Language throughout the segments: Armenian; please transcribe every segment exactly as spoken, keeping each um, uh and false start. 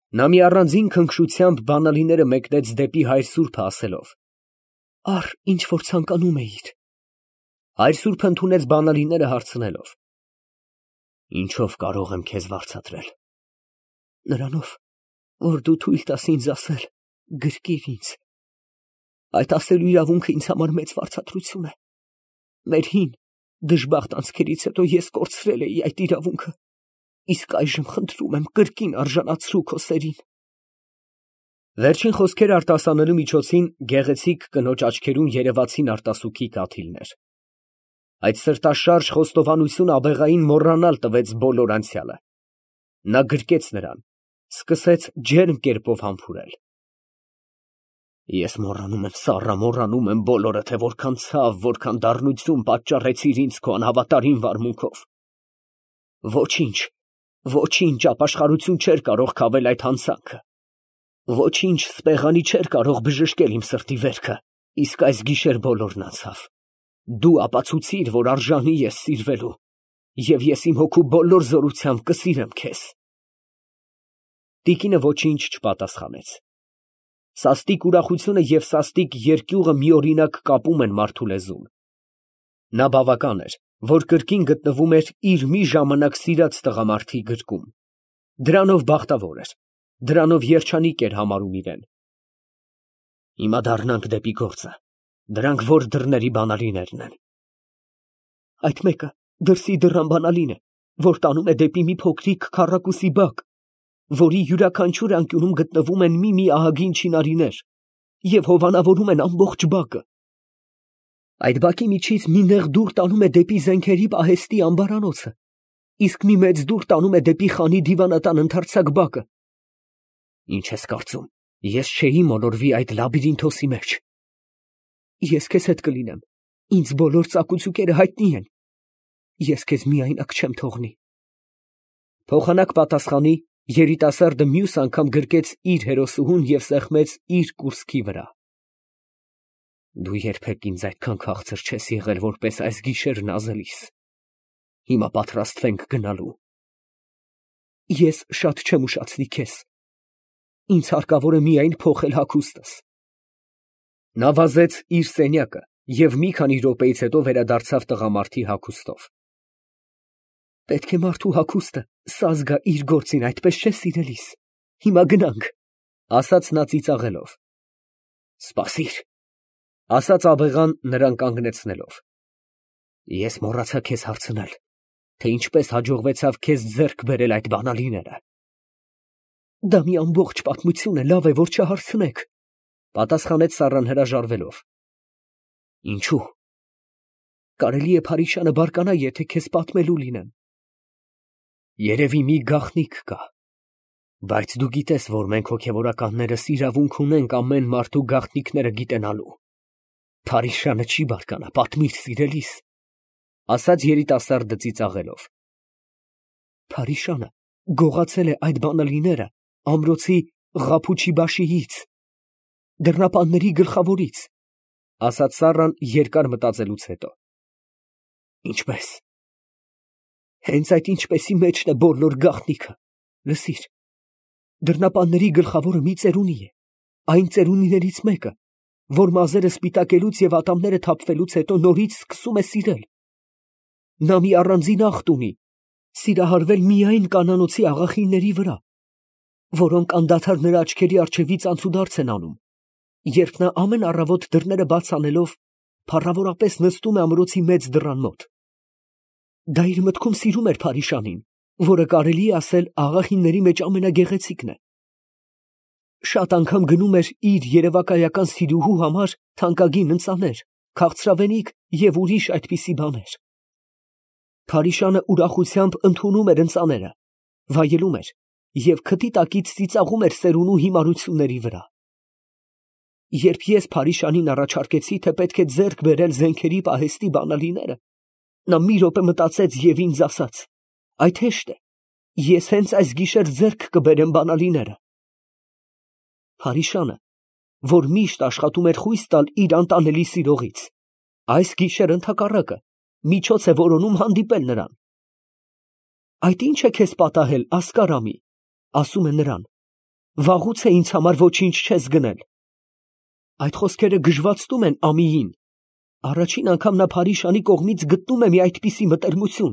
Նա մի առանձին քնքշությամբ բանալիները մեկնեց դեպի հայր սուրբը, ասելով. «Առ, ինչ որ ցանկանում էիր»։ Հայր սուրբը ընդունեց բանալիները, հարցնելով. «Ինչով կարող եմ քեզ վարձատրել»։ «Նրանով, որ դու թույլ տաս ինձ ասել. գրկիր ինձ։ Այդ ասելու իրավունքը ինձ համար մեծ վարձատրություն է։ Մեր հին, դժբախտ անցքերից հետո ես կորցրել էի այդ իրավունքը, իսկ այժմ խնդրում եմ, կրկին արժանացրու քո սերին»։ Վերջին խոսքերը արտասանելու միջոցին գեղեցիկ կնոջ աչքերում երևացին արտասուքի կաթիլներ։ Այդ սրտաշարժ խոստովանությունը աբեղային մոռանալ տվեց բոլոր անցյալը։ Նա գրկեց նրան, սկսեց ջերմ կերպով համբուրել. «Ես մոռանում եմ, սառա, մոռանում եմ բոլորը, թե որքան ցավ, որքան դառնություն պատճառեցիր ինձ քո անհավատարիմ վարմունքով։ Ոչինչ, ոչինչ ապաշխարություն չէր կարող քավել այդ հանցանքը։ Ոչինչ սպեղանի չէր կարող բժշկել իմ սրտի վերքը, իսկ այս գիշեր բոլորն անցավ։ Դու ապացուցիր, որ արժանի ես սիրվելու, և ես իմ հոգու բոլոր զորությամբ կսիրեմ քեզ»։ Տիկինը ոչինչ չպատասխանեց։ Սաստիկ ուրախությունը և սաստիկ երկյուղը միօրինակ կապում են մարդու լեզուն։ Նա բավական էր, որ կրկին գտնվում էր իր մի ժամանակ սիրած տղամարդի գրկում։ Դրանով բախտավոր էր, դրանով երջանիկ էր համարում իրեն։ «Հիմա դառնանք դեպի գործը, դրանք ո՞ր դռների բանալիներն են»։ «Այդ մեկը դրսի դռան բանալին է, որ տանում է դեպի մի փոքրիկ քառակուսի բակ, որի յուրաքանչյուր անկյունում գտնվում են մի-մի ահագին չինարիներ և հովանավորում են ամբողջ բակը։ Այդ բակի միջից մի նեղ դուռ տանում է դեպի զենքերի պահեստի ամբարանոցը, իսկ մի մեծ դուռ տանում է դեպի խանի դիվանատան ընդարձակ բակը։ Ինչ ես կարծում, ես չէի մոլորվի այդ լաբիրինթոսի մեջ։ Ես քեզ հետ կլինեմ, ինձ բոլոր ծակուցուկերը հայտնի են։ Ես քեզ միայնակ չեմ թողնի»։ Փոխանակ պատասխանի երիտասարդը մյուս անգամ գրկեց իր հերոսուհուն և սեղմեց իր կուրծքի վրա։ «Դու երբեք ինձ այդքան քաղցր չես եղել, որպես այս գիշեր նազելիս։ Հիմա պատրաստվենք գնալու»։ «Ես շատ չեմ ուշացնի քեզ, ինձ հարկավոր է միայն փոխել հագուստս»։ Նա վազեց իր սենյակը և մի քանի րոպեից հետո վերադարձավ տղամարդի հագուստով։ «Պետք է մարդու հագուստը սազ գա իր գործին, այդպես չէ՞, սիրելիս։ Հիմա գնանք», ֊ ասաց նա ծիծաղելով։ «Սպասիր», ֊ ասաց աբեղան նրան կանգնեցնելով։ «Ես մոռացա քեզ հարցնել, թե ինչպես հաջողվեցավ քեզ ձեռք բերել այդ բանալիները»։ «Դա մի ամբողջ պատմություն է, լավ է, որ չհարցնեք», ֊ պատասխանեց Սառան հրաժարվելով։ «Ինչո՞ւ»։ «Կարելի է Փարիշանը բարկանա, եթե քեզ պատմելու լինեմ»։ «Երևի մի գաղտնիք կա, բայց դու գիտես, որ մենք հոգևորականներս իրավունք ունենք ամեն մարդու գաղտնիքները գիտենալու։ Փարիշանը չի բարկանա, պատմիր, սիրելիս», ֊ ասաց երիտասարդը ծիծաղելով։ «Փարիշանը գողացել է այդ բանալիները ամրոցի Ղափուչիբաշիից, դռնապանների գլխավորից», ֊ ասաց Սառան երկար մտածելուց հետո։ «Ինչպե՞ս»։ «Հենց այդ ինչպեսի մեջն է բոլոր գաղտնիքը։ Լսիր, դռնապանների գլխավորը մի ծերունի է, այն ծերունիներից մեկը, որ մազերը սպիտակելուց և ատամները թափվելուց հետո նորից սկսում է սիրել։ Նա մի առանձին ախտ ունի, սիրահարվել միայն կանանոցի աղախինների վրա, որոնք անդադար նրա աչքերի առջևից անցուդարձ են անում, երբ նա ամեն առավոտ դռները բաց անելով փառավորապես նստում է ամրոցի մեծ դռան մոտ։ Դա իր մտքում սիրում էր Փարիշանին, որը կարելի է ասել աղախինների մեջ ամենագեղեցիկն է։ Շատ անգամ գնում էր իր երևակայական սիրուհու համար թանկագին ընծաներ, քաղցրավենիք և ուրիշ այդպիսի բաներ։ Փարիշանը ուրախությամբ ընդունում էր ընծաները, վայելում էր և քթի տակից ծիծաղում էր սերունու հիմարությունների վրա։ Երբ ես Փարիշանին առաջարկեցի, թե պետք է ձեռք բերել զենքերի պահեստի բանալիները, նա մի րոպե մտածեց և ինձ ասաց. «Այդ հեշտ է, ես հենց այս գիշեր ձեռք կբերեմ բանալիները»։ Փարիշանը, որ միշտ աշխատում էր խույս տալ իր անտանելի սիրողից, այս գիշեր ընդհակառակը միջոց է որոնում հանդիպել նրան։ «Այդ ի՞նչ է քեզ պատահել, Ասկար ամի», ասում է նրան, Վաղուց է ինձ համար ոչինչ չես գնել։ Այդ խոսքերը գժվացնում են Ամիին։ Առաջին անգամ նա Փարիշանի կողմից գտնում է մի այդպիսի մտերմություն։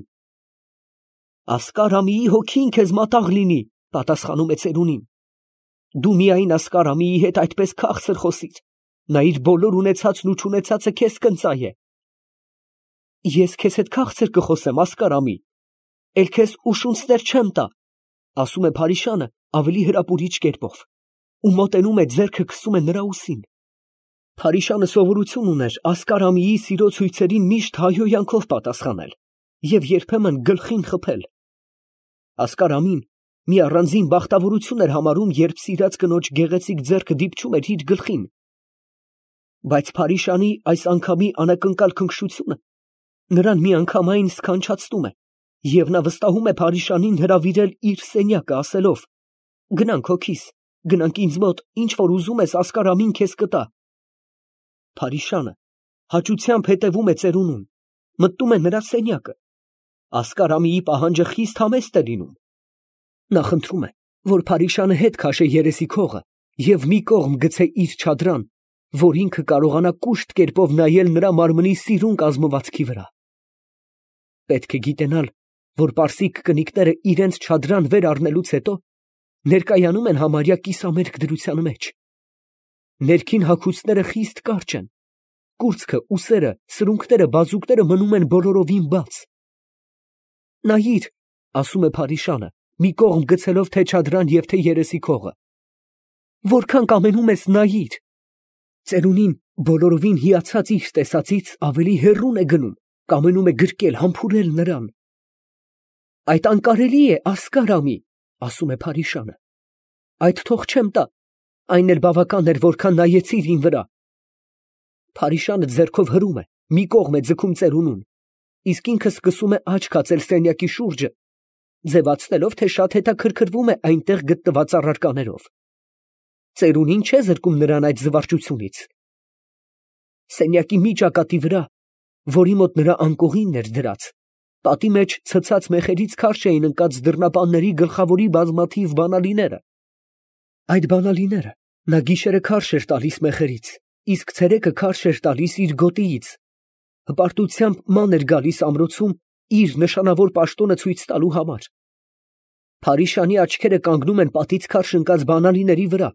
Ասկար Ամիի հոգին քեզ մատաղ լինի, պատասխանում է ծերունին։ Դու միայն Ասկար Ամիի հետ այդպես քաղցր խոսիր, նա իր բոլոր ունեցածն ու չունեցածը քեզ կընծայ է։ Ես քեզ հետ քաղցր կխոսեմ, Ասկար Ամի, էլ քեզ ուշունցներ չեմ տա, ասում է Փարիշանը ավելի հրապուրիչ կերպով, ու մոտենում է ձեռքը քսում է նրա ուսին։ Փարիշանը սովորություն ուներ Ասկար Ամիի սիրո ցույցերին միշտ հայհոյանքով պատասխանել և երբեմն գլխին խփել։ Ասկար Ամին մի առանձին բախտավորություն էր համարում, երբ սիրած կնոջ գեղեցիկ ձեռքը դիպչում էր իր գլխին։ Բայց Փարիշանի այս անգամի անակնկալ քնքշությունը նրան միանգամայն սքանչացնում է, և նա վստահում է Փարիշանին հրավիրել իր սենյակը, ասելով. «Գնանք հոգիս, գնանք ինձ մոտ, ինչ որ ուզում ես, Ասկար Ամին քեզ կտա»։ Փարիշանը հաճությամբ հետևում է ծերունուն, մտնում է նրա սենյակը։ Ասկար Ամիի պահանջը խիստ համեստ է լինում։ Նա խնդրում է, որ Փարիշանը հետ քաշե երեսի քողը և մի կողմ գցե իր չադրան, որ ինքը կարողանա կուշտ կերպով նայել նրա մարմնի սիրուն կազմվածքի վրա։ Պետք է գիտենալ, որ պարսիկ կնիկները իրենց չադրան վեր առնելուց հետո ներկայանում են համարյա կիսամերկ դրության մեջ։ Ներքին հագուստները խիստ կարճ են, կուրծքը, ուսերը, սրունքները, բազուկները մնում են բոլորովին բաց։ Նայիր, ասում է Փարիշանը, մի կողմ գցելով թե չադրան և թե երեսի քողը։ Որքան կամենում ես, նայիր։ Ծերունին բոլորովին հիացած իր տեսածից ավելի հեռուն է գնում, կամենում է գրկել, համբուրել նրան։ Այդ անկարելի է, Ասկար Ամի, ասում է Փարիշանը։ Այդ թող չեմ տա, այն էլ բավական էր, որքան նայեցիր իմ վրա։ Փարիշանը ձեռքով հրում է, մի կողմ է ձգում ծերունուն, իսկ ինքը սկսում է աչք հացել սենյակի շուրջը, ձևացնելով, թե շատ հետաքրքրվում է այնտեղ գտնված առարկաներով։ Ծերունին չէ զրկում նրան այդ զվարճությունից։ Սենյակի մի ճակատի վրա, որի մոտ նրա անկողինն էր դրած, պատի մեջ ցցած մեխերից քարշ էին ընկած դռնապանների գլխավորի բազմաթիվ բանալիները։ Այդ բանալիները նա գիշերը քարշ էր տալիս մեխերից, իսկ ցերեկը քարշ էր տալիս իր գոտիից, հպարտությամբ ման էր գալիս ամրոցում իր նշանավոր պաշտոնը ցույց տալու համար։ Փարիշանի աչքերը կանգնում են պատից քարշ ընկած բանալիների վրա։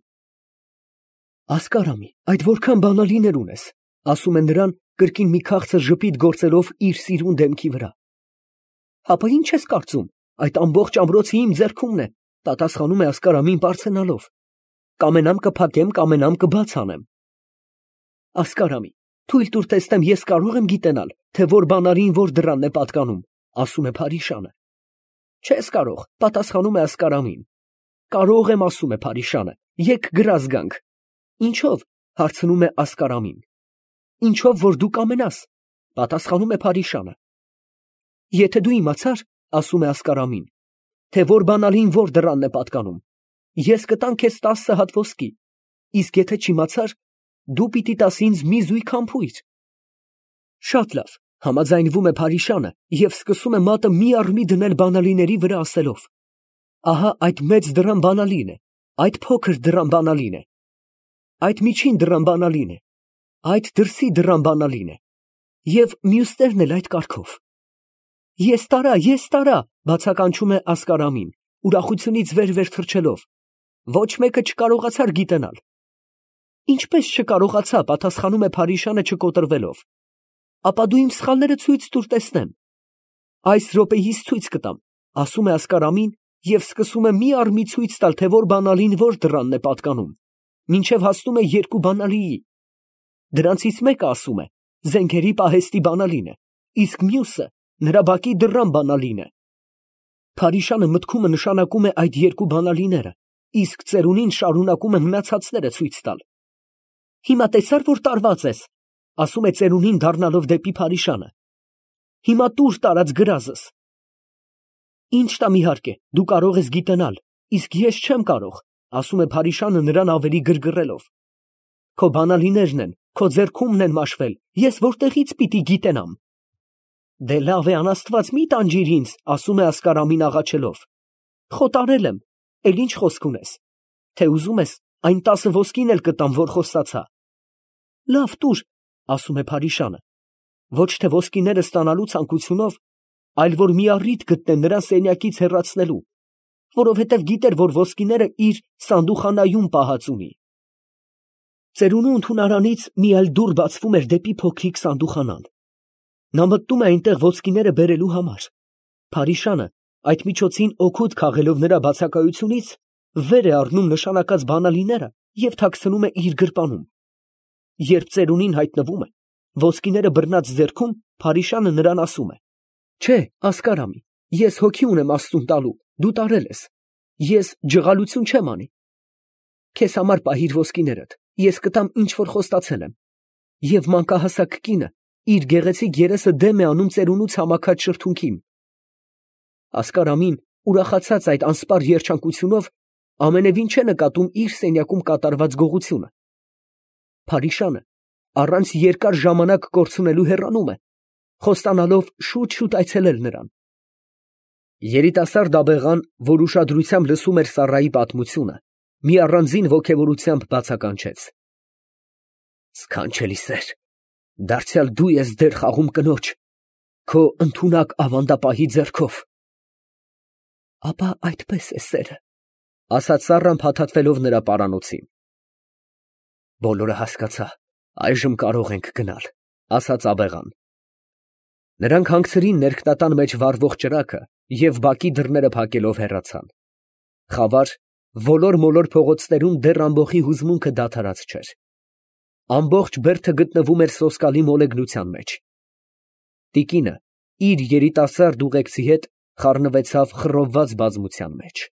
Ասկար Ամի, այդ որքան բանալիներ ունես, ասում է նրան կրկին մի քաղցր ժպիտ գործելով իր սիրուն դեմքի վրա։ Հապա ինչ ես կարծում, այդ ամբողջ ամրոցը իմ ձեռքումն է, պատասխանում է Ասկար Ամին բարձրանալով։ Կամենամ կփակեմ, կամենամ կբաց անեմ։ Ասկար Ամի, թույլ տուր տեսնեմ, ես կարող եմ գիտենալ, թե որ բանալին որ դռանն է պատկանում, ասում է Փարիշանը։ Չես կարող, պատասխանում է Ասկար Ամին։ Կարող եմ, ասում է Փարիշանը, եկ գրազ գանք։ Ինչով, հարցնում է Ասկար Ամին։ Ինչով, որ դու կամենաս, պատասխանում է Փարիշանը։ Եթե դու իմացար, ասում է Ասկար Ամին, թե որ բանալին որ դռանն է պատկանում, ես կտամ քեզ տասը հատ ոսկի, իսկ եթե չիմացար, դու պիտի տաս ինձ մի զույգ համբույր։ Շատ լավ, համաձայնվում է Փարիշանը և սկսում է մատը մի առ մի դնել բանալիների վրա, ասելով. Ահա այդ մեծ դռան բանալին է, այդ փոքր դռան բանալին է, այդ միջին դռան բանալին է, այդ դրսի դռան բանալին է, և մյուսներն էլ այդ կարգով։ Ես տարա, ես տարա, բացականչում է Ասկար Ամին, ուրախությունից վեր-վեր թռչելով։ Ոչ մեկը չկարողացար գիտենալ։ Ինչպես չկարողացա, պատասխանում է Փարիշանը չկոտրվելով։ Ապա դու իմ սխալները ցույց տուր տեսնեմ։ Այս րոպեիս ցույց կտամ, ասում է Ասկար Ամին և սկսում է մի առ մի ցույց տալ, թե որ բանալին որ դռանն է պատկանում, մինչև հասնում է երկու բանալիի։ Դրանցից մեկը, ասում է, զենքերի պահեստի բանալին է, իսկ մյուսը նրա բակի դռան բանալին է։ Փարիշանը մտքումը նշանակում է այդ երկու բանալիները, իսկ ծերունին շարունակում է մնացածները ցույց տալ։ Հիմա տեսա՞ր, որ տարված ես, ասում է ծերունին դառնալով դեպի Փարիշանը։ Հիմա տուր տարած գրազս։ Ինչ տամ իհարկե, դու կարող ես գիտենալ, իսկ ես չեմ կարող, ասում է Փարիշանը նրան ավելի գրգռելով։ Քո բանալիներն են, քո ձեռքումն են մաշվել, ես որտեղից պիտի գիտենամ։ Դե լավ է, անաստված մի տանջիր ինձ, ասում է Ասկար Ամին աղաչելով։ Խոտարել եմ, էլ ինչ խոսք ունես։ Թե ուզում ես, այն տասը ոսկին էլ կտամ, որ խոստացա։ Լավ, տուր, ասում է Փարիշանը, ոչ թե ոսկիները ստանալու ցանկությունով, այլ որ մի առիթ գտնե նրան սենյակից հեռացնելու, որովհետև գիտեր, որ ոսկիները իր սանդուխանայում պահած ունի։ Ծերունու ընդունարանից մի այլ դուռ բացվում էր դեպի փոքրիկ սանդուխանան։ Նա մտնում է այնտեղ ոսկիները բերելու համար։ Փարիշանը, այդ միջոցին օգուտ քաղելով նրա բացակայությունից, վեր է առնում նշանակած բանալիները և թաքցնում է իր գրպանում։ Երբ ծերունին հայտնվում է, ոսկիները բռնած ձեռքում, Փարիշանը նրան ասում է. «Չէ, Ասկարամի, ես հոգի ունեմ Աստծուն տալու, դու տարել ես, ես ջղալություն չեմ անի։ Քեզ համար պահիր ոսկիներդ, ես կտամ, ինչ որ խոստացել եմ»։ Եվ մանկահասակ կինը իր գեղեցիկ երեսը դեմ է անում ծերունու ցամաքած շրթունքին։ Ասկարամին, ուրախացած այդ անսպառ երջանկությունով, ամենևին չէ նկատում իր սենյակում կատարված գողությունը։ Փարիշանը առանց երկար ժամանակ կորցնելու հեռանում է, խոստանալով շուտ֊շուտ այցելել նրան։ Երիտասարդ աբեղան, որ ուշադրությամբ լսում էր Սառայի պատմությունը, մի առանձին ոգևորությամբ բացականչեց. «Սքանչելի սեր, դարձյալ դու ես դեր խաղում կնոջ, քո ընդունակ ավանդապահի ձեռքով»։ Ապա այդպես է սերը, ասաց Սառան փաթաթվելով նրա պարանոցին։ Բոլորը հասկացա, այժմ կարող ենք գնալ, ասաց աբեղան։ Նրանք հանգցրին ներքնատան մեջ վառվող ճրագը և բակի դռները փակելով հեռացան։ Խավար, ոլոր֊մոլոր փողոցներում դեռ ամբոխի հուզմունքը դադարած չէր։ Ամբողջ Բերդը գտնվում էր սոսկալի մոլեգնության մեջ։ Տիկինը իր երիտասարդ ուղեկցի հետ խառնվեցավ խռովված բազմության մեջ։